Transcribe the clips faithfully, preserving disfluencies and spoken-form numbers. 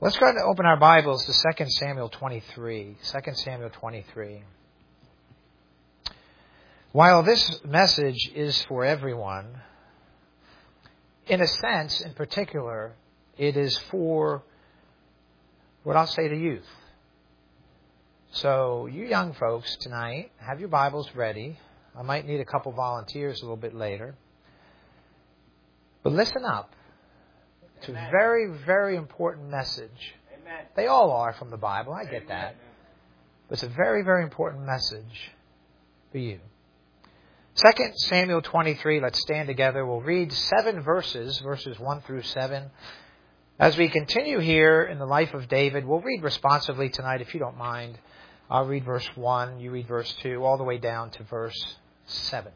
Let's go ahead and open our Bibles to Second Samuel twenty-three. Second Samuel twenty-three. While this message is for everyone, in a sense, in particular, it is for what I'll say to youth. So, you young folks tonight, have your Bibles ready. I might need a couple volunteers a little bit later. But listen up. It's a very, very important message. Amen. They all are from the Bible. I get that. But it's a very, very important message for you. Second Samuel twenty-three, let's stand together. We'll read seven verses, verses one through seven. As we continue here in the life of David, we'll read responsively tonight, if you don't mind. I'll read verse one, you read verse two, all the way down to verse seven.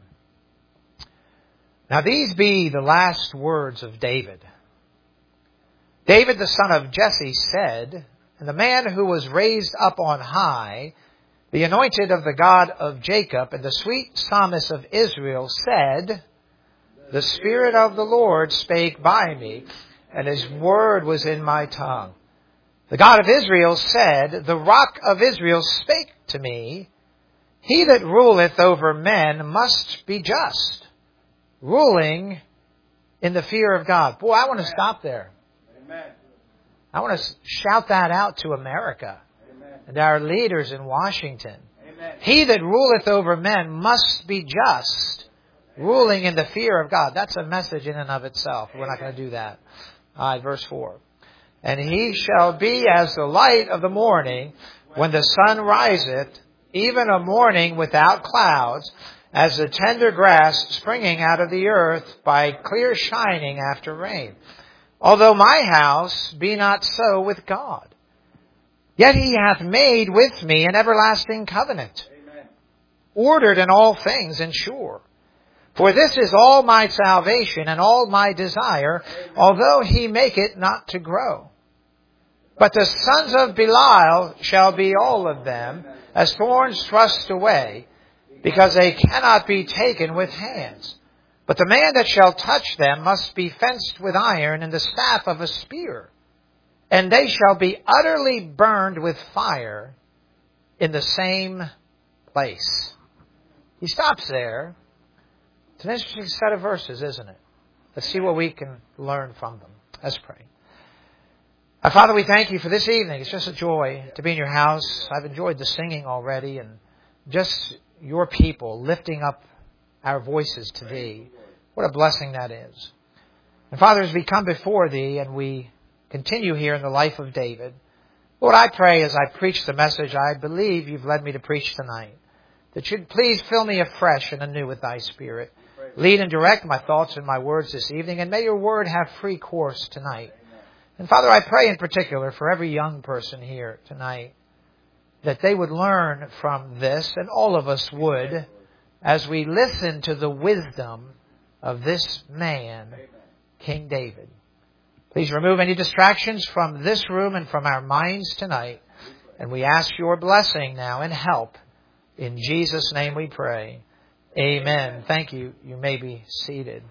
Now these be the last words of David. David the son of Jesse said, and the man who was raised up on high, the anointed of the God of Jacob, and the sweet psalmist of Israel said, the Spirit of the Lord spake by me, and His word was in my tongue. The God of Israel said, the Rock of Israel spake to me, He that ruleth over men must be just, ruling in the fear of God. Boy, I want to stop there. Amen. I want to shout that out to America. Amen. And our leaders in Washington. Amen. He that ruleth over men must be just, ruling in the fear of God. That's a message in and of itself. We're not going to do that. All right, verse four. And he shall be as the light of the morning when the sun riseth, even a morning without clouds, as the tender grass springing out of the earth by clear shining after rain. Although my house be not so with God, yet He hath made with me an everlasting covenant, Amen. Ordered in all things and sure. For this is all my salvation and all my desire, Amen. Although He make it not to grow. But the sons of Belial shall be all of them as thorns thrust away, because they cannot be taken with hands. But the man that shall touch them must be fenced with iron and the staff of a spear. And they shall be utterly burned with fire in the same place. He stops there. It's an interesting set of verses, isn't it? Let's see what we can learn from them. Let's pray. Our Father, we thank You for this evening. It's just a joy to be in Your house. I've enjoyed the singing already, and just Your people lifting up our voices to Thee. What a blessing that is. And Father, as we come before Thee and we continue here in the life of David, Lord, I pray as I preach the message I believe You've led me to preach tonight, that You'd please fill me afresh and anew with Thy Spirit. Lead and direct my thoughts and my words this evening, and may Your word have free course tonight. And Father, I pray in particular for every young person here tonight, that they would learn from this, and all of us would, as we listen to the wisdom of this man, King David. Please remove any distractions from this room and from our minds tonight. And we ask Your blessing now and help. In Jesus' name we pray. Amen. Thank you. You may be seated.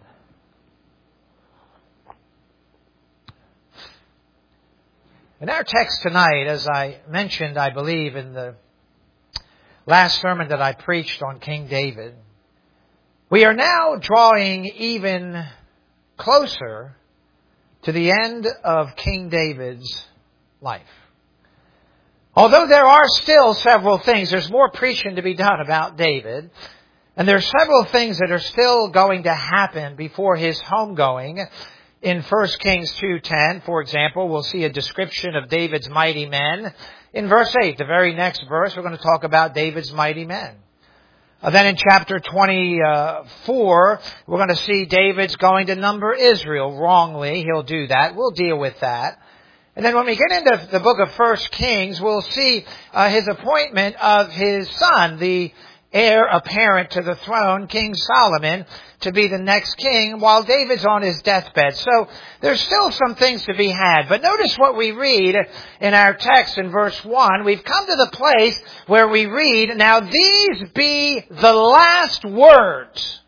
In our text tonight, as I mentioned, I believe, in the last sermon that I preached on King David, we are now drawing even closer to the end of King David's life. Although there are still several things, there's more preaching to be done about David, and there are several things that are still going to happen before his homegoing. In First Kings two ten, for example, we'll see a description of David's mighty men. In verse eight, the very next verse, we're going to talk about David's mighty men. Uh, then in chapter twenty-four, we're going to see David's going to number Israel wrongly. He'll do that. We'll deal with that. And then when we get into the book of First Kings, we'll see uh, his appointment of his son, the heir apparent to the throne, King Solomon, to be the next king while David's on his deathbed. So there's still some things to be had. But notice what we read in our text in verse one. We've come to the place where we read, now these be the last words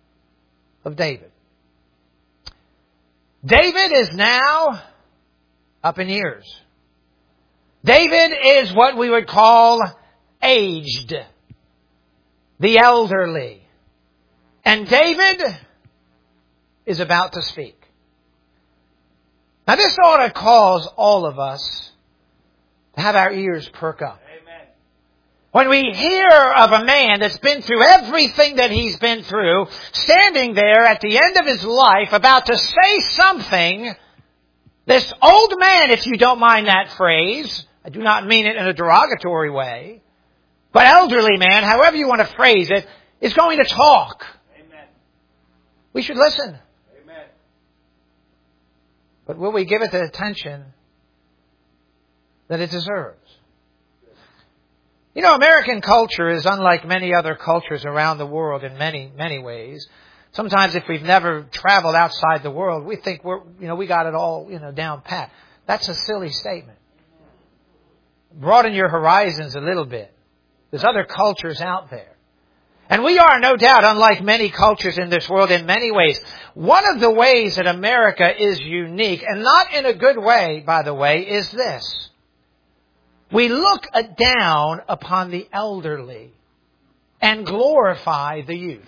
of David. David is now up in years. David is what we would call aged, the elderly. And David is about to speak. Now this ought to cause all of us to have our ears perk up. Amen. When we hear of a man that's been through everything that he's been through, standing there at the end of his life about to say something, this old man, if you don't mind that phrase, I do not mean it in a derogatory way, but elderly man, however you want to phrase it, is going to talk. Amen. We should listen. Amen. But will we give it the attention that it deserves? You know, American culture is unlike many other cultures around the world in many, many ways. Sometimes if we've never traveled outside the world, we think we're, you know, we got it all, you know, down pat. That's a silly statement. Broaden your horizons a little bit. There's other cultures out there. And we are, no doubt, unlike many cultures in this world in many ways. One of the ways that America is unique, and not in a good way, by the way, is this. We look down upon the elderly and glorify the youth.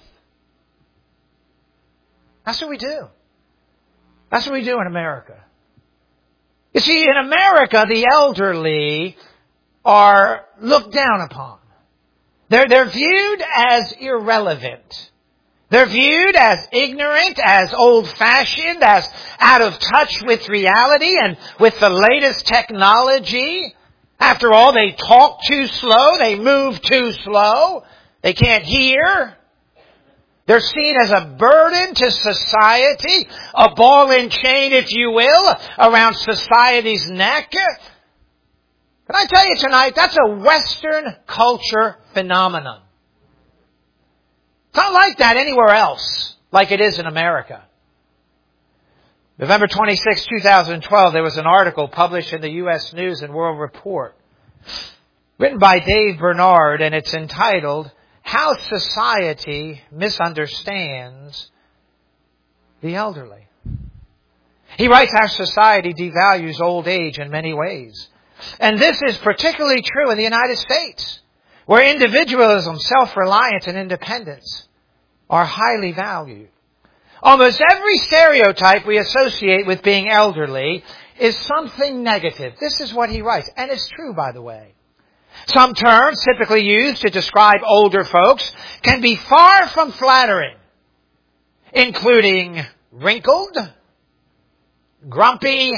That's what we do. That's what we do in America. You see, in America, the elderly are looked down upon. They're, they're viewed as irrelevant. They're viewed as ignorant, as old-fashioned, as out of touch with reality and with the latest technology. After all, they talk too slow. They move too slow. They can't hear. They're seen as a burden to society, a ball and chain, if you will, around society's neck. Can I tell you tonight, that's a Western culture phenomenon. It's not like that anywhere else, like it is in America. November twenty-sixth, twenty twelve, there was an article published in the U S News and World Report, written by Dave Bernard, and it's entitled, How Society Misunderstands the Elderly. He writes, our society devalues old age in many ways. And this is particularly true in the United States, where individualism, self-reliance, and independence are highly valued. Almost every stereotype we associate with being elderly is something negative. This is what he writes, and it's true, by the way. Some terms typically used to describe older folks can be far from flattering, including wrinkled, grumpy,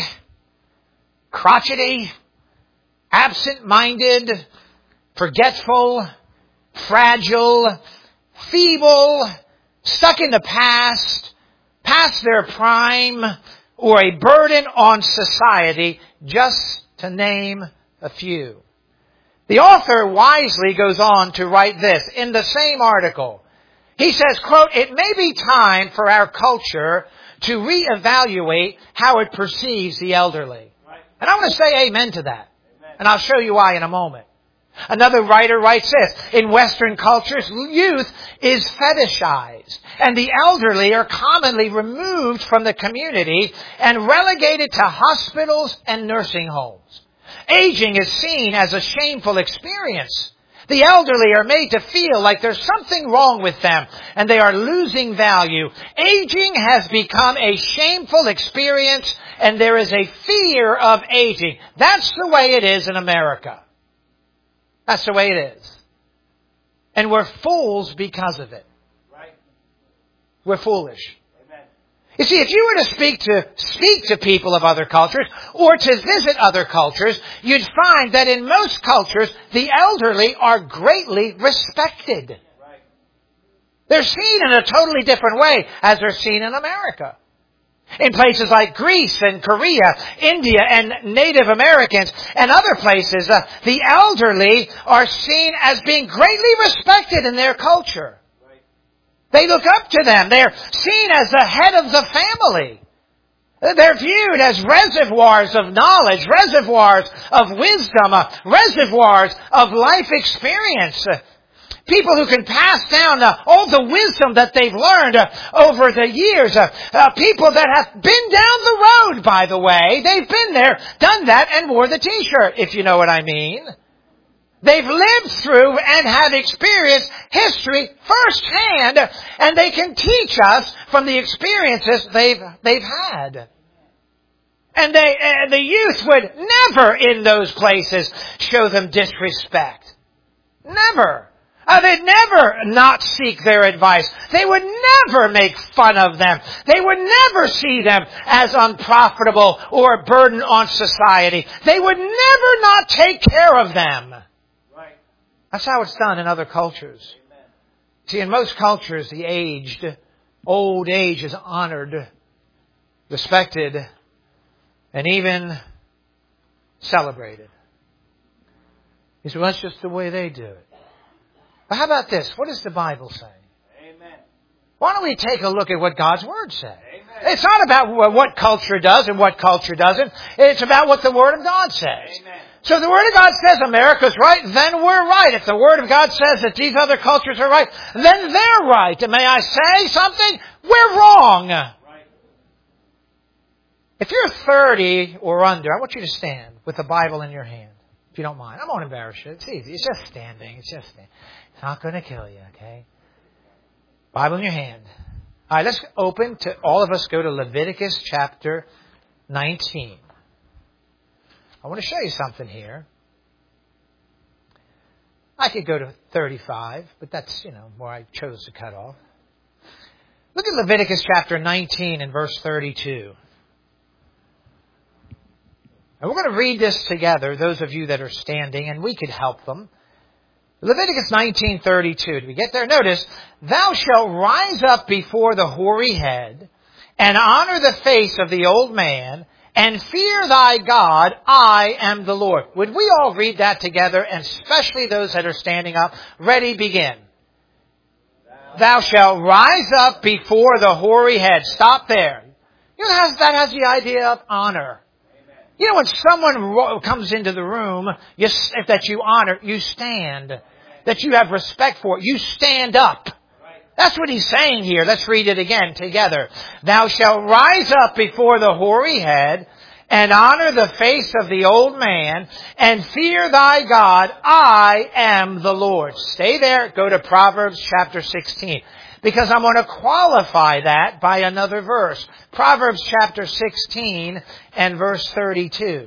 crotchety, absent-minded, forgetful, fragile, feeble, stuck in the past, past their prime, or a burden on society, just to name a few. The author wisely goes on to write this in the same article. He says, quote, it may be time for our culture to reevaluate how it perceives the elderly. Right. And I want to say amen to that. Amen. And I'll show you why in a moment. Another writer writes this, in Western cultures, youth is fetishized, and the elderly are commonly removed from the community and relegated to hospitals and nursing homes. Aging is seen as a shameful experience. The elderly are made to feel like there's something wrong with them and they are losing value. Aging has become a shameful experience and there is a fear of aging. That's the way it is in America. That's the way it is. And we're fools because of it. Right. We're foolish. Amen. You see, if you were to speak to speak to people of other cultures or to visit other cultures, you'd find that in most cultures, the elderly are greatly respected. Right. They're seen in a totally different way as they're seen in America. In places like Greece and Korea, India and Native Americans and other places, uh, the elderly are seen as being greatly respected in their culture. Right. They look up to them. They're seen as the head of the family. They're viewed as reservoirs of knowledge, reservoirs of wisdom, uh, reservoirs of life experience. People who can pass down uh, all the wisdom that they've learned uh, over the years. Uh, uh, people that have been down the road, by the way. They've been there, done that, and wore the t-shirt, if you know what I mean. They've lived through and have experienced history firsthand, and they can teach us from the experiences they've they've had. And they, uh, the youth would never in those places show them disrespect. Never. Uh, they'd never not seek their advice. They would never make fun of them. They would never see them as unprofitable or a burden on society. They would never not take care of them. Right. That's how it's done in other cultures. Amen. See, in most cultures, the aged, old age is honored, respected, and even celebrated. You say, well, that's just the way they do it. But how about this? What does the Bible say? Amen. Why don't we take a look at what God's Word says? Amen. It's not about what culture does and what culture doesn't. It's about what the Word of God says. Amen. So if the Word of God says America's right, then we're right. If the Word of God says that these other cultures are right, then they're right. And may I say something? We're wrong. Right. If you're thirty or under, I want you to stand with the Bible in your hand. If you don't mind. I won't embarrass you. It's easy. It's just standing. It's just standing. It's not going to kill you, okay? Bible in your hand. All right, let's open to, all of us go to Leviticus chapter nineteen. I want to show you something here. I could go to thirty-five, but that's, you know, where I chose to cut off. Look at Leviticus chapter nineteen and verse thirty-two. And we're going to read this together, those of you that are standing, and we could help them. Leviticus nineteen thirty-two. Did we get there? Notice, thou shalt rise up before the hoary head, and honor the face of the old man, and fear thy God, I am the Lord. Would we all read that together, and especially those that are standing up? Ready, begin. Thou, thou shalt rise up before the hoary head. Stop there. You know, that has, that has the idea of honor. You know, when someone comes into the room you, that you honor, you stand. That you have respect for, you stand up. That's what he's saying here. Let's read it again together. Thou shalt rise up before the hoary head, and honor the face of the old man, and fear thy God. I am the Lord. Stay there. Go to Proverbs chapter sixteen. Because I'm going to qualify that by another verse. Proverbs chapter sixteen and verse thirty-two.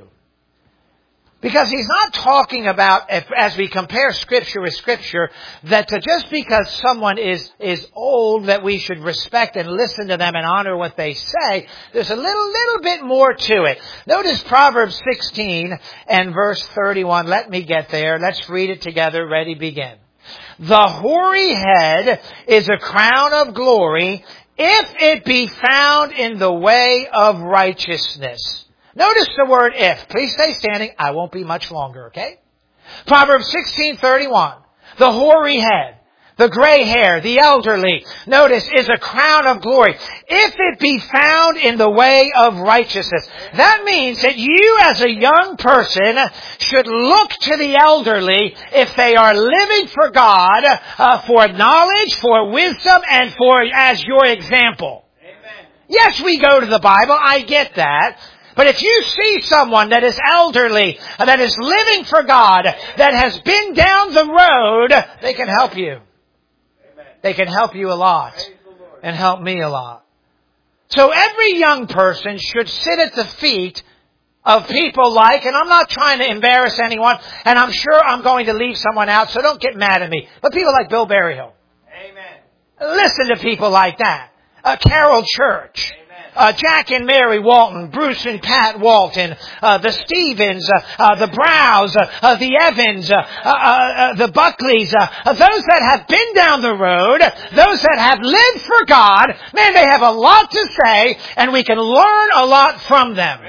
Because he's not talking about, as we compare Scripture with Scripture, that to just because someone is, is old that we should respect and listen to them and honor what they say. There's a little, little bit more to it. Notice Proverbs sixteen and verse thirty-one. Let me get there. Let's read it together. Ready, begin. The hoary head is a crown of glory if it be found in the way of righteousness. Notice the word if. Please stay standing. I won't be much longer, okay? Proverbs sixteen thirty-one. The hoary head, the gray hair, the elderly, notice, is a crown of glory if it be found in the way of righteousness. That means that you as a young person should look to the elderly if they are living for God, uh, for knowledge, for wisdom, and for as your example. Amen. Yes, we go to the Bible. I get that. But if you see someone that is elderly, that is living for God, that has been down the road, they can help you. They can help you a lot and help me a lot. So every young person should sit at the feet of people like, and I'm not trying to embarrass anyone, and I'm sure I'm going to leave someone out, so don't get mad at me. But people like Bill Berryhill. Amen. Listen to people like that. Uh, Carol Church. Uh, Jack and Mary Walton, Bruce and Pat Walton, uh, the Stevens, uh, uh, the Browns, uh, uh, the Evans, uh, uh, uh, the Buckleys, uh, uh, those that have been down the road, those that have lived for God, man, they have a lot to say, and we can learn a lot from them.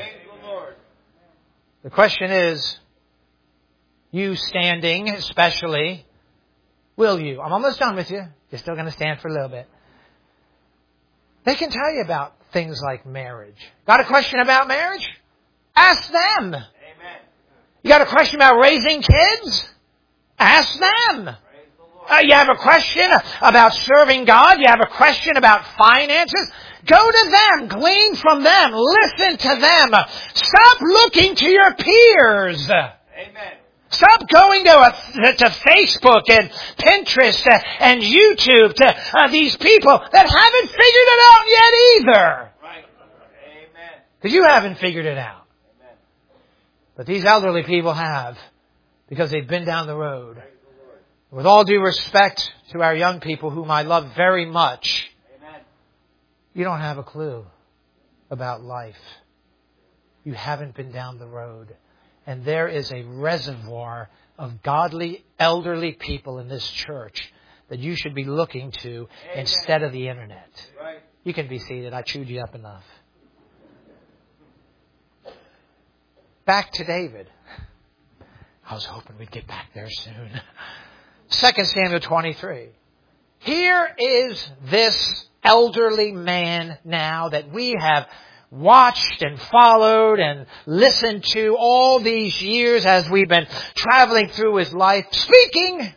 The question is, you standing especially, will you? I'm almost done with you. You're still going to stand for a little bit. They can tell you about things like marriage. Got a question about marriage? Ask them. Amen. You got a question about raising kids? Ask them. Uh, you have a question about serving God. You have a question about finances. Go to them. Glean from them. Listen to them. Stop looking to your peers. Amen. Stop going to, a, to Facebook and Pinterest and YouTube to uh, these people that haven't figured it out yet either. Right. Amen. Because you haven't figured it out. Amen. But these elderly people have, because they've been down the road. With all due respect to our young people, whom I love very much, Amen. You don't have a clue about life. You haven't been down the road. And there is a reservoir of godly, elderly people in this church that you should be looking to Amen. Instead of the internet. Right. You can be seated. I chewed you up enough. Back to David. I was hoping we'd get back there soon. Second Samuel twenty-three. Here is this elderly man now that we have watched and followed and listened to all these years as we've been traveling through his life, speaking.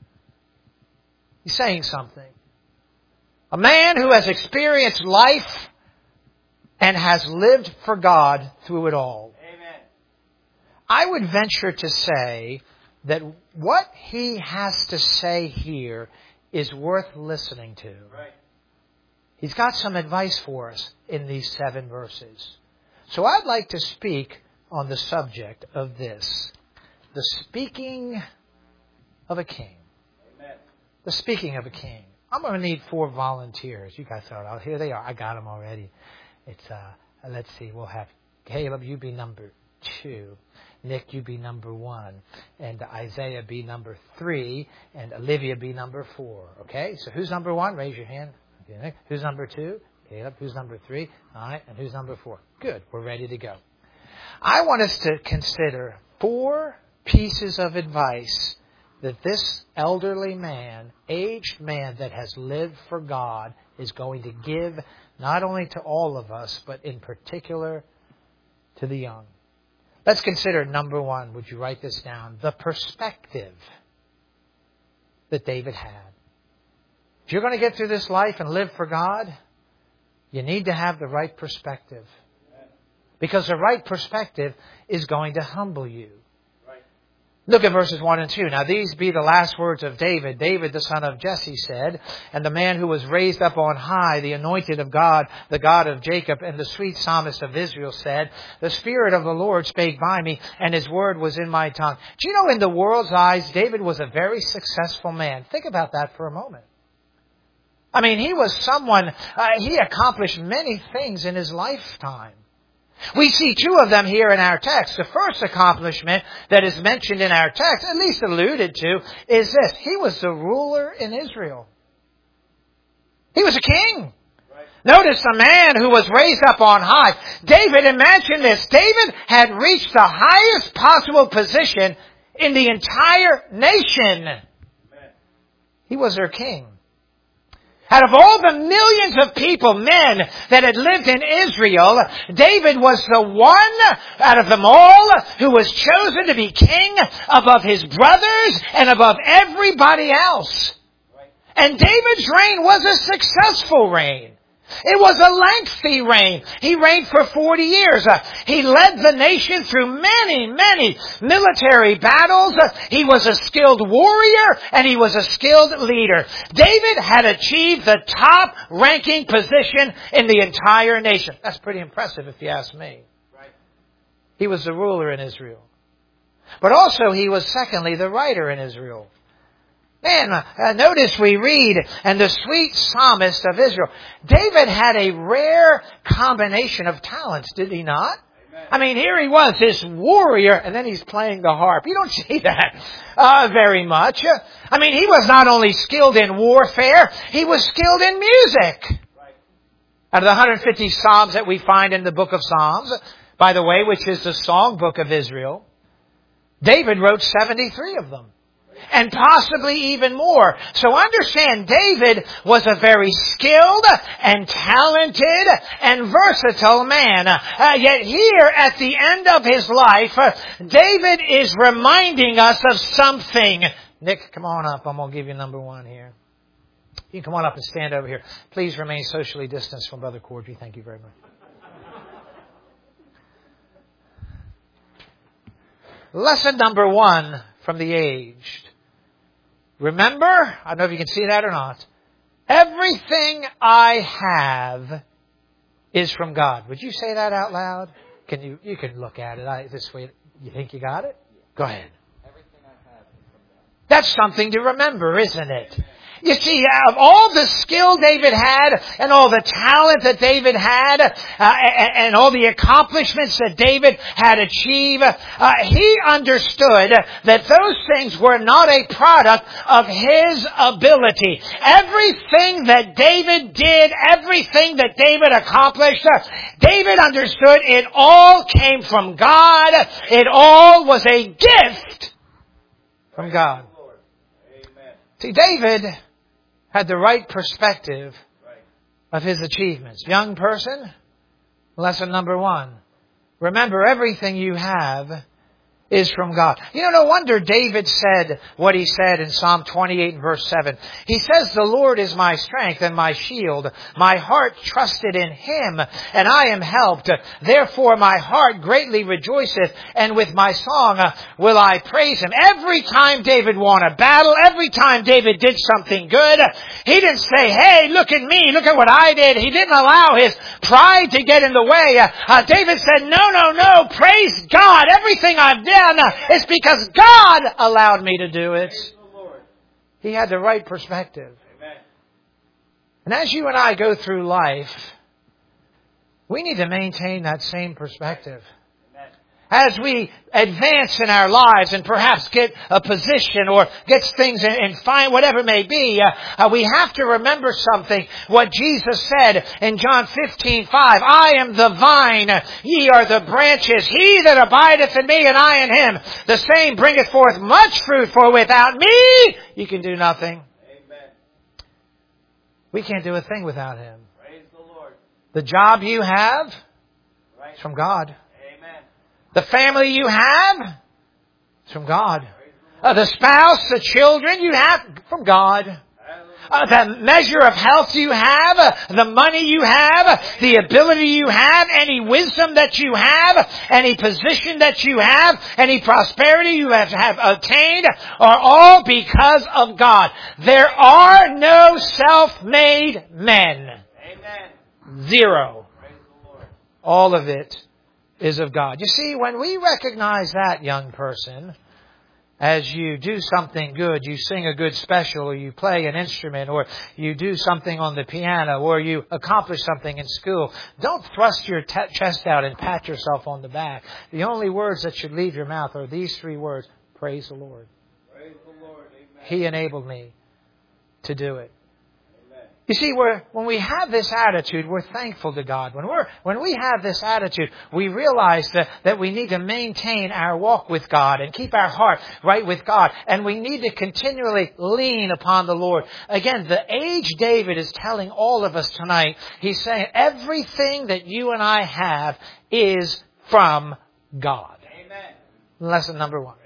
He's saying something. A man who has experienced life and has lived for God through it all. Amen. I would venture to say that what he has to say here is worth listening to. Right. He's got some advice for us in these seven verses. So I'd like to speak on the subject of this. The speaking of a king. Amen. The speaking of a king. I'm going to need four volunteers. You guys thought, oh, here they are. I got them already. It's, uh, let's see, we'll have Caleb, you be number two. Nick, you be number one. And Isaiah be number three. And Olivia be number four. Okay? So who's number one? Raise your hand. Okay, Nick. Who's number two? Caleb. Who's number three? All right. And who's number four? Good. We're ready to go. I want us to consider four pieces of advice that this elderly man, aged man that has lived for God is going to give not only to all of us, but in particular to the young. Let's consider number one. Would you write this down? The perspective that David had. If you're going to get through this life and live for God, you need to have the right perspective. Because the right perspective is going to humble you. Look at verses one and two. Now these be the last words of David. David, the son of Jesse, said, and the man who was raised up on high, the anointed of God, the God of Jacob, and the sweet psalmist of Israel said, the Spirit of the Lord spake by me, and his word was in my tongue. Do you know, in the world's eyes, David was a very successful man. Think about that for a moment. I mean, he was someone, uh, he accomplished many things in his lifetime. We see two of them here in our text. The first accomplishment that is mentioned in our text, at least alluded to, is this. He was the ruler in Israel. He was a king. Right. Notice a man who was raised up on high. David, imagine this. David had reached the highest possible position in the entire nation. Amen. He was their king. Out of all the millions of people, men, that had lived in Israel, David was the one out of them all who was chosen to be king above his brothers and above everybody else. And David's reign was a successful reign. It was a lengthy reign. He reigned for forty years. Uh, he led the nation through many, many military battles. Uh, he was a skilled warrior and he was a skilled leader. David had achieved the top ranking position in the entire nation. That's pretty impressive if you ask me. Right. He was the ruler in Israel. But also he was, secondly, the writer in Israel. Man, uh, notice we read, and the sweet psalmist of Israel. David had a rare combination of talents, did he not? Amen. I mean, here he was, this warrior, and then he's playing the harp. You don't see that uh, very much. I mean, he was not only skilled in warfare, he was skilled in music. Right. Out of the one hundred fifty psalms that we find in the book of Psalms, by the way, which is the song book of Israel, David wrote seventy-three of them. And possibly even more. So understand, David was a very skilled and talented and versatile man. Uh, yet here at the end of his life, uh, David is reminding us of something. Nick, come on up. I'm going to give you number one here. You can come on up and stand over here. Please remain socially distanced from Brother Cordry. Thank you very much. Lesson number one from the aged. Remember, I don't know if you can see that or not, everything I have is from God. Would you say that out loud? Can you, you can look at it I, this way. You think you got it? Go ahead. Everything I have is from God. That's something to remember, isn't it? You see, of all the skill David had and all the talent that David had uh, and, and all the accomplishments that David had achieved, uh, he understood that those things were not a product of his ability. Everything that David did, everything that David accomplished, uh, David understood it all came from God. It all was a gift from God. See, David had the right perspective of his achievements. Young person, lesson number one. Remember, everything you have is from God. You know, no wonder David said what he said in Psalm twenty-eight and verse seven. He says, the Lord is my strength and my shield. My heart trusted in Him, and I am helped. Therefore my heart greatly rejoiceth, and with my song uh, will I praise Him. Every time David won a battle, every time David did something good, he didn't say, hey, look at me, look at what I did. He didn't allow his pride to get in the way. Uh, uh, David said, no, no, no, praise God. Everything I've done, it's because God allowed me to do it. He had the right perspective. Amen. And as you and I go through life, we need to maintain that same perspective. Amen. As we advance in our lives and perhaps get a position or get things and find whatever it may be, uh, uh, we have to remember something. What Jesus said in John fifteen five, I am the vine, ye are the branches. He that abideth in me and I in him, the same bringeth forth much fruit, for without me you can do nothing. Amen. We can't do a thing without Him. Praise the Lord. The job you have is from God. The family you have is from God. Uh, the spouse, the children you have, from God. Uh, the measure of health you have, uh, the money you have, uh, the ability you have, any wisdom that you have, any position that you have, any prosperity you have, have obtained are all because of God. There are no self-made men. Amen. Zero. All of it is of God. You see, when we recognize that, young person, as you do something good, you sing a good special, or you play an instrument, or you do something on the piano, or you accomplish something in school, don't thrust your t- chest out and pat yourself on the back. The only words that should leave your mouth are these three words: praise the Lord. Praise the Lord. Amen. He enabled me to do it. You see, we're, when we have this attitude, we're thankful to God. When we're, when we have this attitude, we realize that, that we need to maintain our walk with God and keep our heart right with God. And we need to continually lean upon the Lord. Again, the aged David is telling all of us tonight, he's saying everything that you and I have is from God. Amen. Lesson number one.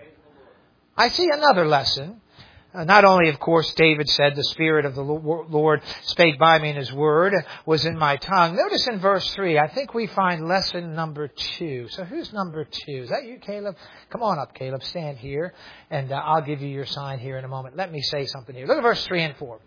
I see another lesson. Uh, not only, of course, David said, the Spirit of the Lord spake by me, and His word was in my tongue. Notice in verse three, I think we find lesson number two. So who's number two? Is that you, Caleb? Come on up, Caleb. Stand here, and uh, I'll give you your sign here in a moment. Let me say something here. Look at verse three and four.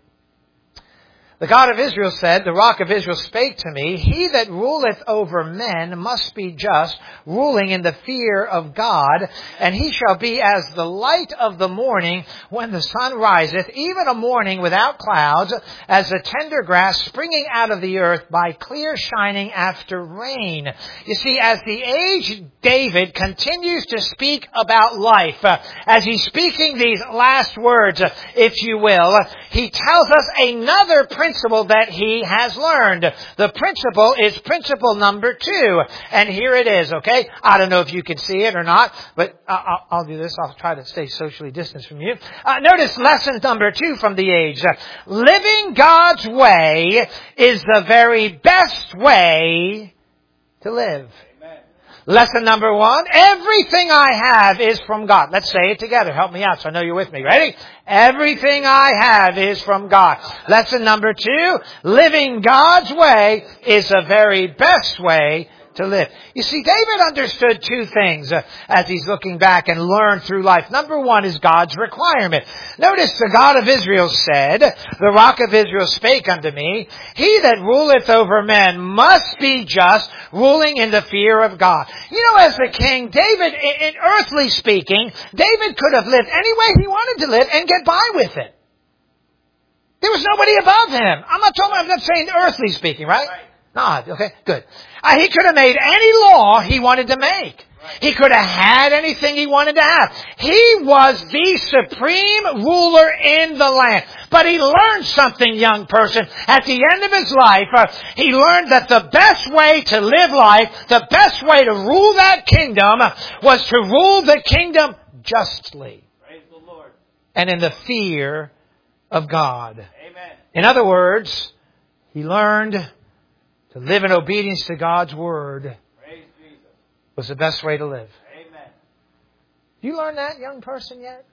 The God of Israel said, the Rock of Israel spake to me, He that ruleth over men must be just, ruling in the fear of God, and he shall be as the light of the morning when the sun riseth, even a morning without clouds, as the tender grass springing out of the earth by clear shining after rain. You see, as the aged David continues to speak about life, uh, as he's speaking these last words, uh, if you will, uh, he tells us another principle that he has learned. The principle is principle number two. And here it is, okay? I don't know if you can see it or not, but I'll, I'll do this. I'll try to stay socially distanced from you. Uh, notice lesson number two from the age. Uh, living God's way is the very best way to live. Amen. Lesson number one, everything I have is from God. Let's say it together. Help me out so I know you're with me. Ready? Everything I have is from God. Lesson number two, living God's way is the very best way to live. You see, David understood two things uh, as he's looking back and learned through life. Number one is God's requirement. Notice the God of Israel said, the Rock of Israel spake unto me, he that ruleth over men must be just, ruling in the fear of God. You know, as the king, David, in, in earthly speaking, David could have lived any way he wanted to live and get by with it. There was nobody above him. I'm not talking, I'm not saying earthly speaking, right? Right. No, okay, good. Uh, he could have made any law he wanted to make. He could have had anything he wanted to have. He was the supreme ruler in the land. But he learned something, young person. At the end of his life, uh, he learned that the best way to live life, the best way to rule that kingdom, was to rule the kingdom justly. Praise the Lord. And in the fear of God. Amen. In other words, he learned to live in obedience to God's word Praise Jesus. was the best way to live. Amen. You learned that, young person, yet?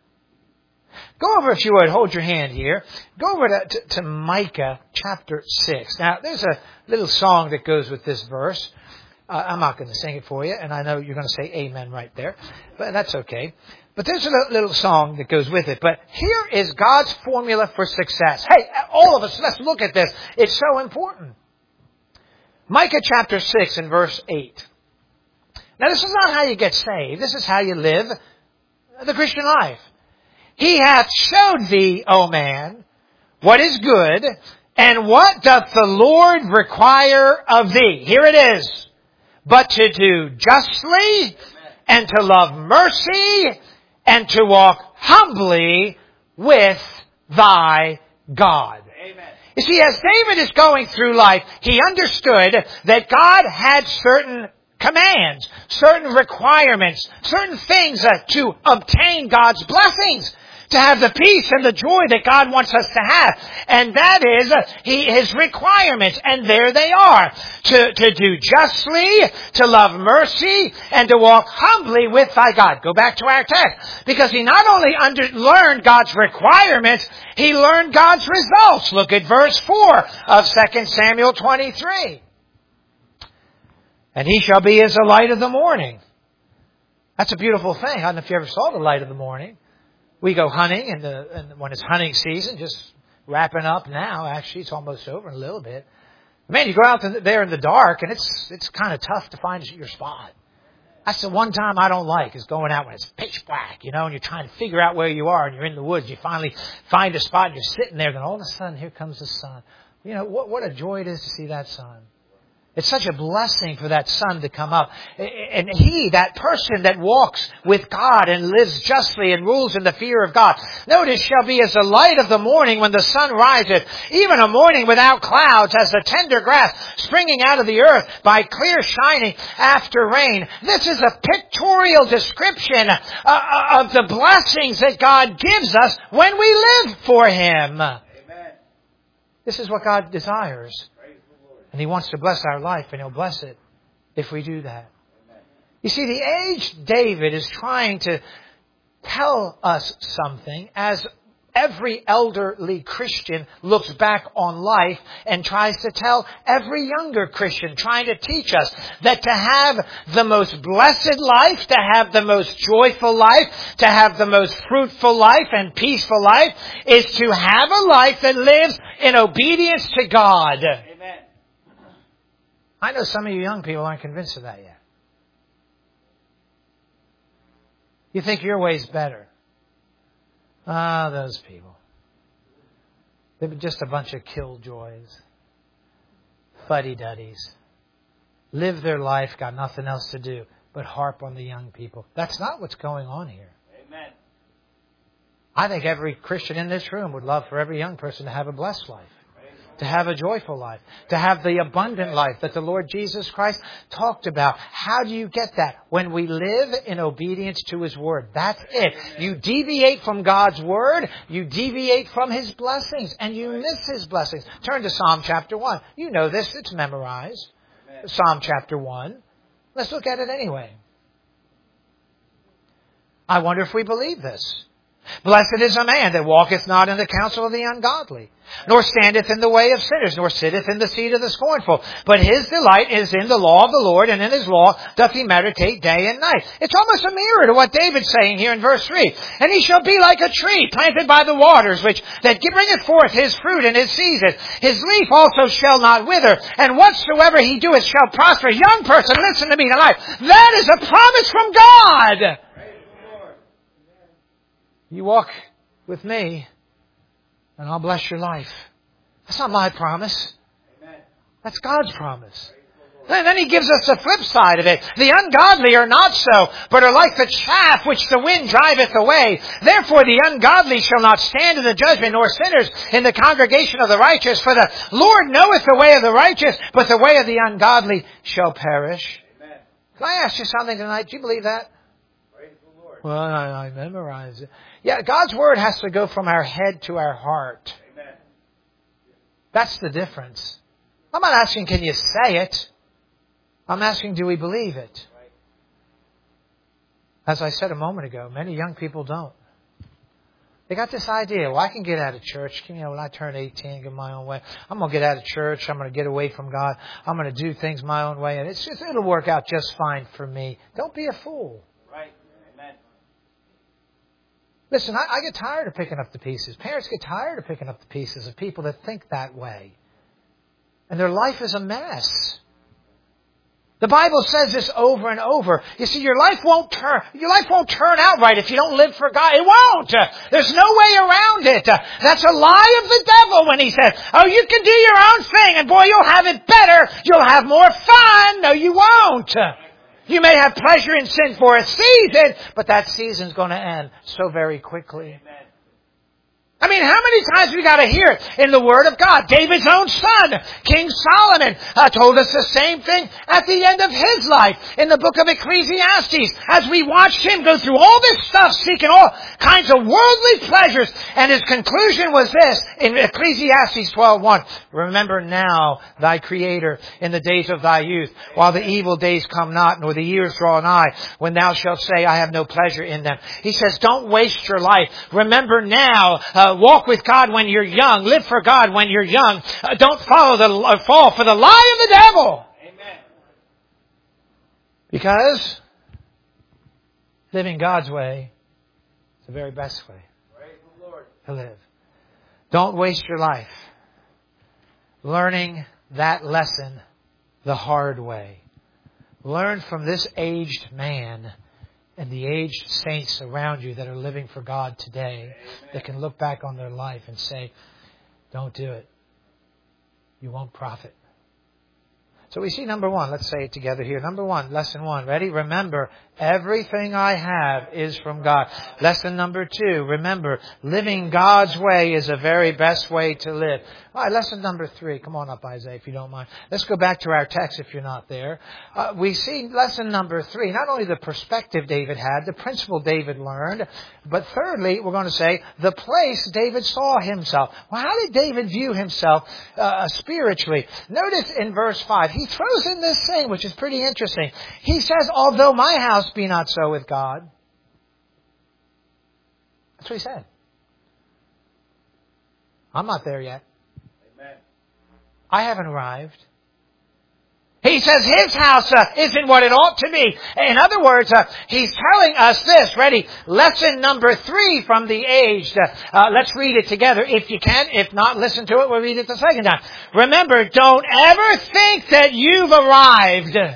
Go over, if you would, hold your hand here. Go over to, to, to Micah chapter six. Now, there's a little song that goes with this verse. Uh, I'm not going to sing it for you, and I know you're going to say amen right there, but that's okay. But there's a little song that goes with it. But here is God's formula for success. Hey, all of us, let's look at this. It's so important. Micah chapter six and verse eight. Now this is not how you get saved. This is how you live the Christian life. He hath showed thee, O man, what is good, and what doth the Lord require of thee? Here it is. But to do justly, and to love mercy, and to walk humbly with thy God. Amen. You see, as David is going through life, he understood that God had certain commands, certain requirements, certain things uh, to obtain God's blessings, to have the peace and the joy that God wants us to have. And that is uh, he, his requirements. And there they are. To, to do justly, to love mercy, and to walk humbly with thy God. Go back to our text. Because he not only under, learned God's requirements, he learned God's results. Look at verse four of Second Samuel twenty-three. And he shall be as the light of the morning. That's a beautiful thing. I don't know if you ever saw the light of the morning. We go hunting, and, the, and when it's hunting season, just wrapping up now. Actually, it's almost over in a little bit. Man, you go out there in the dark, and it's it's kind of tough to find your spot. That's the one time I don't like, is going out when it's pitch black, you know, and you're trying to figure out where you are, and you're in the woods. You finally find a spot, and you're sitting there, then all of a sudden, here comes the sun. You know, what, what a joy it is to see that sun. It's such a blessing for that sun to come up. And he, that person that walks with God and lives justly and rules in the fear of God, notice, shall be as the light of the morning when the sun riseth, even a morning without clouds, as the tender grass springing out of the earth by clear shining after rain. This is a pictorial description of the blessings that God gives us when we live for Him. Amen. This is what God desires. And He wants to bless our life, and He'll bless it if we do that. Amen. You see, the aged David is trying to tell us something as every elderly Christian looks back on life and tries to tell every younger Christian, trying to teach us that to have the most blessed life, to have the most joyful life, to have the most fruitful life and peaceful life, is to have a life that lives in obedience to God. Amen. I know some of you young people aren't convinced of that yet. You think your way's better. Ah, those people. They're just a bunch of killjoys. Fuddy-duddies. Live their life, got nothing else to do but harp on the young people. That's not what's going on here. Amen. I think every Christian in this room would love for every young person to have a blessed life. To have a joyful life, to have the abundant life that the Lord Jesus Christ talked about. How do you get that? When we live in obedience to His Word. That's it. You deviate from God's Word, you deviate from His blessings, and you miss His blessings. Turn to Psalm chapter one. You know this, it's memorized. Psalm chapter one. Let's look at it anyway. I wonder if we believe this. Blessed is a man that walketh not in the counsel of the ungodly, nor standeth in the way of sinners, nor sitteth in the seat of the scornful. But his delight is in the law of the Lord, and in his law doth he meditate day and night. It's almost a mirror to what David's saying here in verse three. And he shall be like a tree planted by the waters, which that bringeth forth his fruit in his season. His leaf also shall not wither, and whatsoever he doeth shall prosper. Young person, listen to me tonight. That is a promise from God. You walk with me, and I'll bless your life. That's not my promise. Amen. That's God's promise. And then he gives us the flip side of it. The ungodly are not so, but are like the chaff which the wind driveth away. Therefore the ungodly shall not stand in the judgment, nor sinners in the congregation of the righteous. For the Lord knoweth the way of the righteous, but the way of the ungodly shall perish. Amen. Can I ask you something tonight? Do you believe that? Well, I, I memorize it. Yeah, God's Word has to go from our head to our heart. Amen. That's the difference. I'm not asking, can you say it? I'm asking, do we believe it? Right. As I said a moment ago, many young people don't. They got this idea, well, I can get out of church. You know, when I turn eighteen, get my own way. I'm going to get out of church. I'm going to get away from God. I'm going to do things my own way. And it's just, it'll work out just fine for me. Don't be a fool. Right. Amen. Listen, I, I get tired of picking up the pieces. Parents get tired of picking up the pieces of people that think that way. And their life is a mess. The Bible says this over and over. You see, your life won't turn, your life won't turn out right if you don't live for God. It won't. There's no way around it. That's a lie of the devil when he says, oh, you can do your own thing and boy, you'll have it better. You'll have more fun. No, you won't. You may have pleasure in sin for a season, but that season's going to end so very quickly. Amen. I mean, how many times have we got to hear it in the Word of God? David's own son, King Solomon, uh, told us the same thing at the end of his life in the book of Ecclesiastes. As we watched him go through all this stuff, seeking all kinds of worldly pleasures. And his conclusion was this in Ecclesiastes twelve one. Remember now thy Creator in the days of thy youth, while the evil days come not, nor the years draw nigh, when thou shalt say, I have no pleasure in them. He says, don't waste your life. Remember now, uh, walk with God when you're young. Live for God when you're young. Uh, don't follow the uh, fall for the lie of the devil. Amen. Because living God's way is the very best way Praise the Lord. to live. Don't waste your life learning that lesson the hard way. Learn from this aged man and the aged saints around you that are living for God today. Amen. That can look back on their life and say, don't do it. You won't profit. So we see number one. Let's say it together here. Number one, lesson one. Ready? Remember, everything I have is from God. Lesson number two. Remember, living God's way is the very best way to live. All right, lesson number three. Come on up, Isaiah, if you don't mind. Let's go back to our text if you're not there. Uh, we see lesson number three. Not only the perspective David had, the principle David learned, but thirdly, we're going to say, the place David saw himself. Well, how did David view himself uh, spiritually? Notice in verse five, he throws in this thing, which is pretty interesting. He says, although my house be not so with God. That's what he said. I'm not there yet. Amen. I haven't arrived. He says his house uh, isn't what it ought to be. In other words, uh, he's telling us this. Ready? Lesson number three from the aged. Uh, uh, let's read it together if you can. If not, listen to it. We'll read it the second time. Remember, don't ever think that you've arrived. Amen.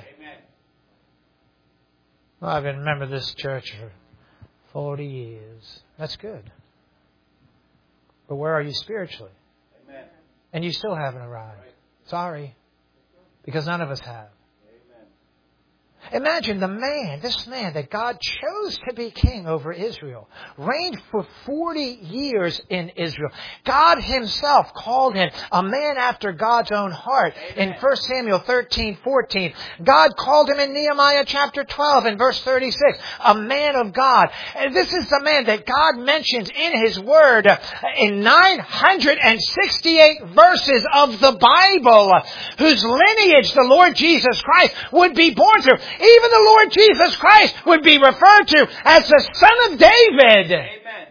Well, I've been a member of this church for forty years. That's good. But where are you spiritually? Amen. And you still haven't arrived. Sorry. Because none of us have. Imagine the man, this man that God chose to be king over Israel, reigned for forty years in Israel. God himself called him a man after God's own heart. Amen. In First Samuel thirteen fourteen, God called him in Nehemiah chapter twelve and verse thirty-six, a man of God. And this is the man that God mentions in his word in nine hundred sixty-eight verses of the Bible, whose lineage the Lord Jesus Christ would be born through. Even the Lord Jesus Christ would be referred to as the Son of David. Amen.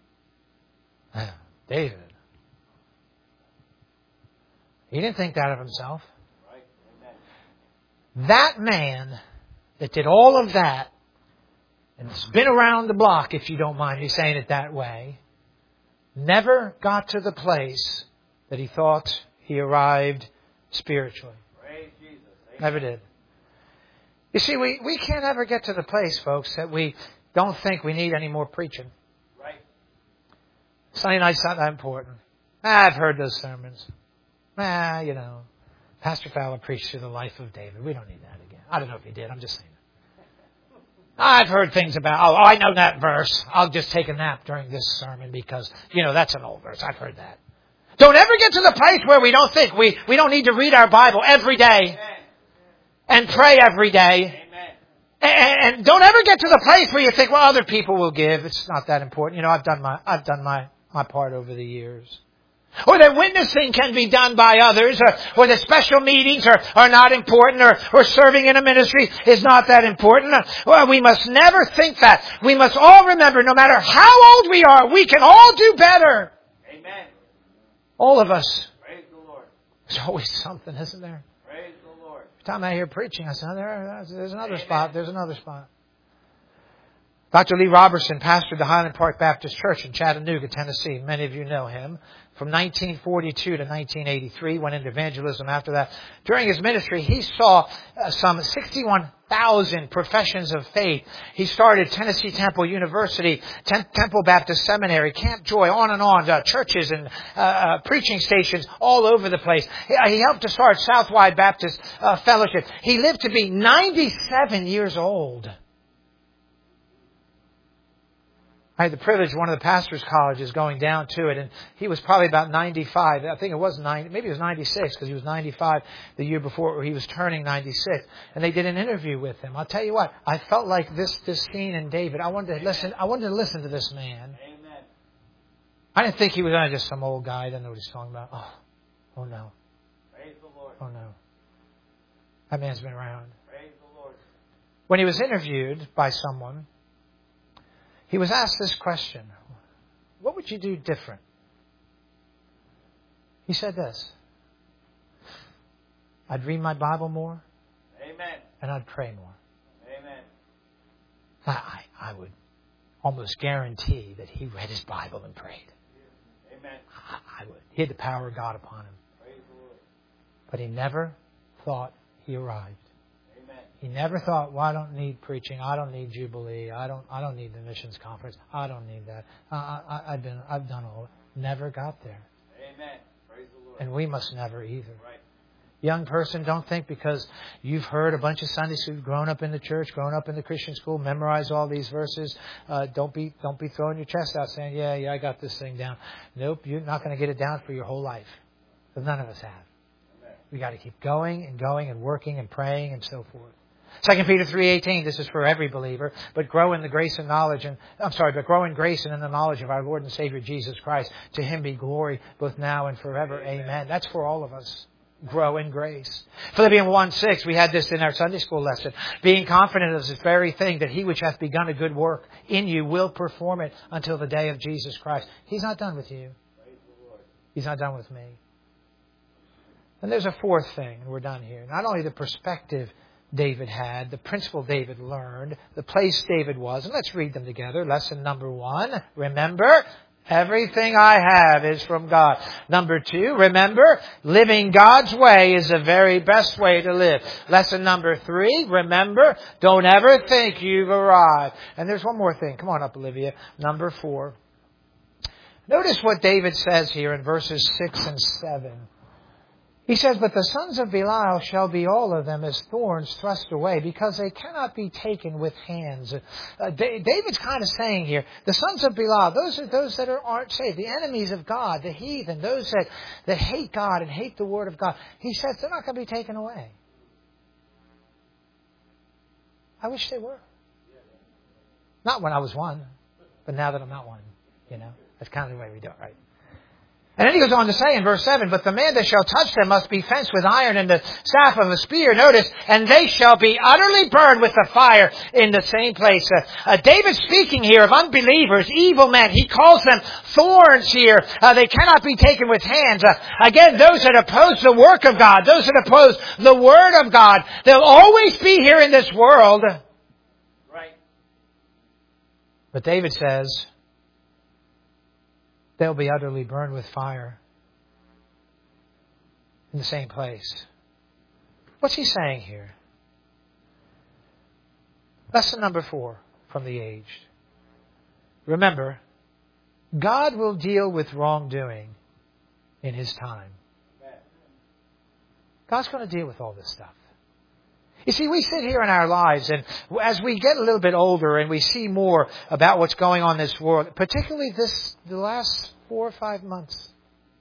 David. He didn't think that of himself. Right. Amen. That man that did all of that and has been around the block, if you don't mind me saying it that way, never got to the place that he thought he arrived spiritually. Praise Jesus. Amen. Never did. You see, we, we can't ever get to the place, folks, that we don't think we need any more preaching. Right. Sunday night's not that important. Ah, I've heard those sermons. Ah, you know, Pastor Fowler preached through the life of David. We don't need that again. I don't know if he did. I'm just saying. I've heard things about, oh, I know that verse. I'll just take a nap during this sermon because, you know, that's an old verse. I've heard that. Don't ever get to the place where we don't think we, we don't need to read our Bible every day. Amen. And pray every day. Amen. And, and don't ever get to the place where you think, well, other people will give. It's not that important. You know, I've done my, I've done my, my part over the years. Or that witnessing can be done by others, or, or that special meetings are, are not important, or, or serving in a ministry is not that important. Well, we must never think that. We must all remember, no matter how old we are, we can all do better. Amen. All of us. Praise the Lord. There's always something, isn't there? Praise the Lord. Every time I hear preaching, I say, oh, there, there's another Amen. spot, there's another spot. Doctor Lee Robertson pastored the Highland Park Baptist Church in Chattanooga, Tennessee. Many of you know him. From nineteen forty-two to nineteen eighty-three, went into evangelism after that. During his ministry, he saw uh, some sixty-one thousand professions of faith. He started Tennessee Temple University, Tem- Temple Baptist Seminary, Camp Joy, on and on, uh, churches and uh, uh, preaching stations all over the place. He, uh, he helped to start Southwide Baptist uh, Fellowship. He lived to be ninety-seven years old. I had the privilege of one of the pastors' colleges going down to it, and he was probably about ninety-five. I think it was ninety, maybe it was ninety-six, because he was ninety-five the year before, or he was turning ninety-six. And they did an interview with him. I'll tell you what, I felt like this this scene in David. I wanted to listen. I wanted to listen to this man. Amen. I didn't think he was uh, just some old guy. I didn't know what he's talking about. Oh, oh no, Praise the Lord. oh no. That man's been around. Praise the Lord. When he was interviewed by someone, he was asked this question: what would you do different? He said this: I'd read my Bible more. Amen. And I'd pray more. Amen. I, I, I would almost guarantee that he read his Bible and prayed. Amen. I, I would. He had the power of God upon him. Praise the Lord. But he never thought he arrived. Amen. He never thought, well, I don't need preaching. I don't need Jubilee. I don't I don't need the missions conference. I don't need that. I, I, I've been I've done all it. Never got there. Amen. Praise the Lord. And we must never either. Right. Young person, don't think because you've heard a bunch of Sunday school, grown up in the church, grown up in the Christian school, memorized all these verses. Uh, don't be don't be throwing your chest out saying, yeah, yeah, I got this thing down. Nope, you're not going to get it down for your whole life. Because none of us have. Amen. We got to keep going and going and working and praying and so forth. Second Peter three eighteen, this is for every believer, but grow in the grace and knowledge and, I'm sorry, but grow in grace and in the knowledge of our Lord and Savior Jesus Christ. To Him be glory both now and forever. Amen. Amen. That's for all of us. Grow in grace. Philippians one six, we had this in our Sunday school lesson. Being confident of this very thing, that He which hath begun a good work in you will perform it until the day of Jesus Christ. He's not done with you. He's not done with me. And there's a fourth thing, and we're done here. Not only the perspective David had, the principle David learned, the place David was. And let's read them together. Lesson number one, remember, everything I have is from God. Number two, remember, living God's way is the very best way to live. Lesson number three, remember, don't ever think you've arrived. And there's one more thing. Come on up, Olivia. Number four. Notice what David says here in verses six and seven. He says, but the sons of Belial shall be all of them as thorns thrust away, because they cannot be taken with hands. Uh, David's kind of saying here, the sons of Belial, those are those that are, aren't saved, the enemies of God, the heathen, those that, that hate God and hate the Word of God. He says they're not going to be taken away. I wish they were. Not when I was one, but now that I'm not one, you know. That's kind of the way we do it, right? And then he goes on to say in verse seven, but the man that shall touch them must be fenced with iron and the staff of a spear. Notice, and they shall be utterly burned with the fire in the same place. Uh, uh, David's speaking here of unbelievers, evil men. He calls them thorns here. Uh, they cannot be taken with hands. Uh, again, those that oppose the work of God, those that oppose the Word of God, they'll always be here in this world. Right. But David says, they'll be utterly burned with fire in the same place. What's he saying here? Lesson number four from the aged. Remember, God will deal with wrongdoing in His time. God's going to deal with all this stuff. You see, we sit here in our lives, and as we get a little bit older and we see more about what's going on in this world, particularly this the last four or five months,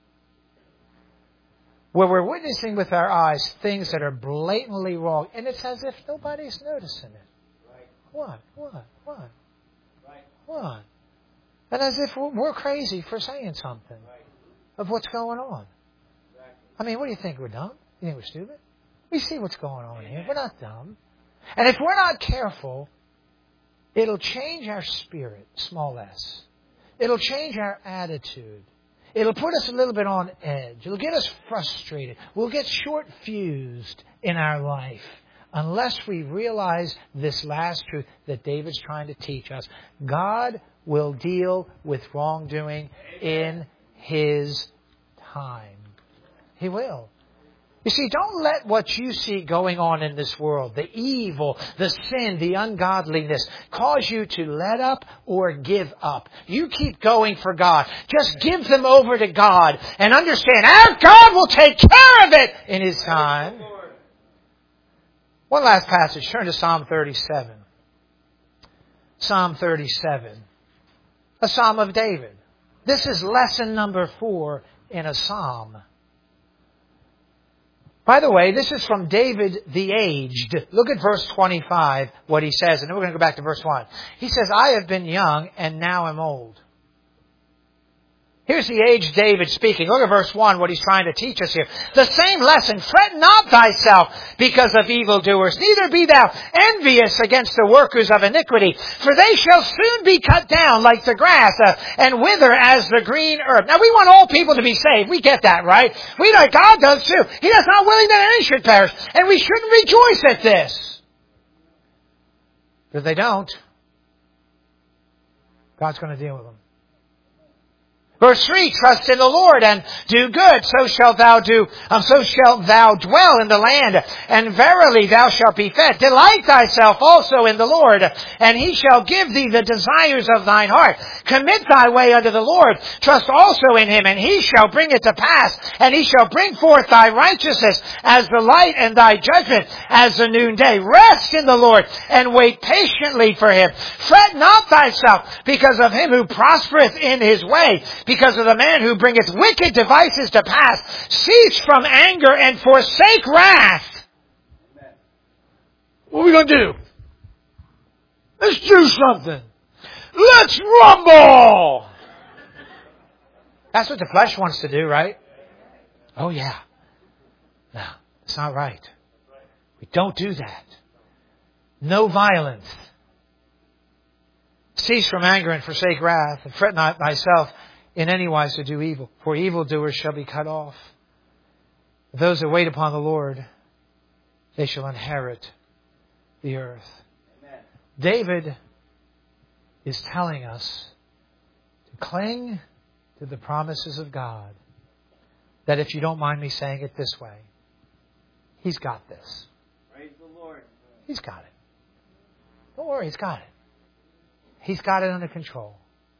where we're witnessing with our eyes things that are blatantly wrong, and it's as if nobody's noticing it. Right. What? What? What? Right. What? And as if we're crazy for saying something Right. of what's going on. Exactly. I mean, what do you think? We're dumb? You think we're stupid? We see what's going on here. We're not dumb. And if we're not careful, it'll change our spirit, small s. It'll change our attitude. It'll put us a little bit on edge. It'll get us frustrated. We'll get short-fused in our life unless we realize this last truth that David's trying to teach us. God will deal with wrongdoing in His time. He will. You see, don't let what you see going on in this world, the evil, the sin, the ungodliness, cause you to let up or give up. You keep going for God. Just give them over to God and understand our God will take care of it in His time. One last passage. Turn to Psalm thirty-seven. Psalm thirty-seven. A Psalm of David. This is lesson number four in a Psalm. By the way, this is from David the aged. Look at verse twenty-five, what he says, and then we're going to go back to verse one. He says, I have been young and now am old. Here's the aged David speaking. Look at verse one, what he's trying to teach us here. The same lesson, fret not thyself because of evildoers, neither be thou envious against the workers of iniquity, for they shall soon be cut down like the grass uh, and wither as the green herb. Now we want all people to be saved. We get that, right? We know God does too. He is not willing that any should perish, and we shouldn't rejoice at this. But if they don't, God's going to deal with them. Verse three, trust in the Lord and do good, so shalt thou do, um, so shalt thou dwell in the land, and verily thou shalt be fed. Delight thyself also in the Lord, and He shall give thee the desires of thine heart. Commit thy way unto the Lord, trust also in Him, and He shall bring it to pass, and He shall bring forth thy righteousness as the light, and thy judgment as the noonday. Rest in the Lord, and wait patiently for Him. Fret not thyself because of him who prospereth in his way, because of the man who bringeth wicked devices to pass. Cease from anger and forsake wrath. Amen. What are we going to do? Let's do something. Let's rumble. That's what the flesh wants to do, right? Oh yeah. No, it's not right. We don't do that. No violence. Cease from anger and forsake wrath, and fret not thyself in any wise to do evil, for evildoers shall be cut off. Those that wait upon the Lord, they shall inherit the earth. Amen. David is telling us to cling to the promises of God, that if you don't mind me saying it this way, He's got this. Praise the Lord. He's got it. Don't worry, He's got it. He's got it under control.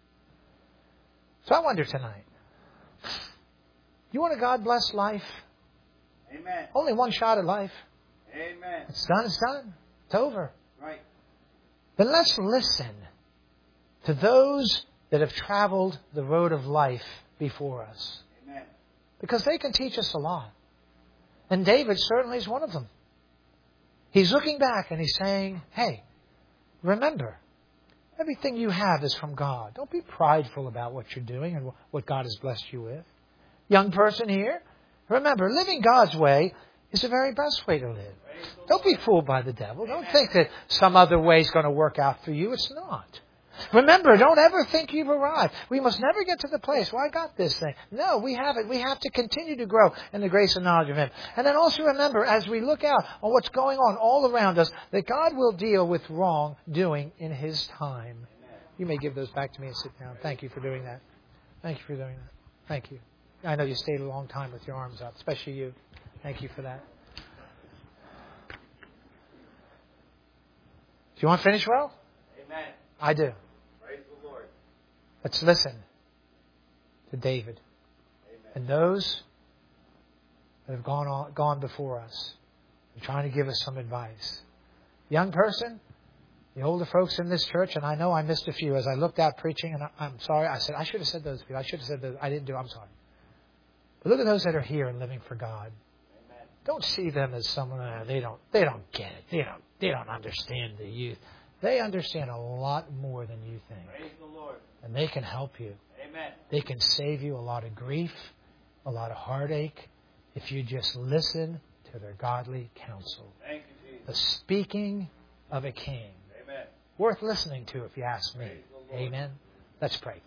So I wonder tonight, you want a God-blessed life? Amen. Only one shot at life. Amen. It's done, it's done. It's over. Right. Then let's listen to those that have traveled the road of life before us. Amen. Because they can teach us a lot. And David certainly is one of them. He's looking back and he's saying, hey, remember, everything you have is from God. Don't be prideful about what you're doing and what God has blessed you with. Young person here, remember, living God's way is the very best way to live. Don't be fooled by the devil. Don't think that some other way is going to work out for you. It's not. Remember, don't ever think you've arrived. We must never get to the place, well, I got this thing. No, we haven't. We have to continue to grow in the grace and knowledge of Him. And then also remember, as we look out on what's going on all around us, that God will deal with wrongdoing in His time. You may give those back to me and sit down. Thank you for doing that. Thank you for doing that. Thank you. I know you stayed a long time with your arms up, especially you. Thank you for that. Do you want to finish well? Amen. I do. Praise the Lord. Let's listen to David Amen. and those that have gone on, gone before us and trying to give us some advice. Young person, the older folks in this church, and I know I missed a few as I looked out preaching, and I, I'm sorry. I said I should have said those people. I should have said those. I didn't do. I'm sorry. But look at those that are here and living for God. Amen. Don't see them as someone uh, they don't they don't get it. They don't they don't understand the youth. They understand a lot more than you think. Praise the Lord. And they can help you. Amen. They can save you a lot of grief, a lot of heartache, if you just listen to their godly counsel. Thank you, Jesus. The speaking of a king. Amen. Worth listening to, if you ask me. Praise the Lord. Amen. Let's pray.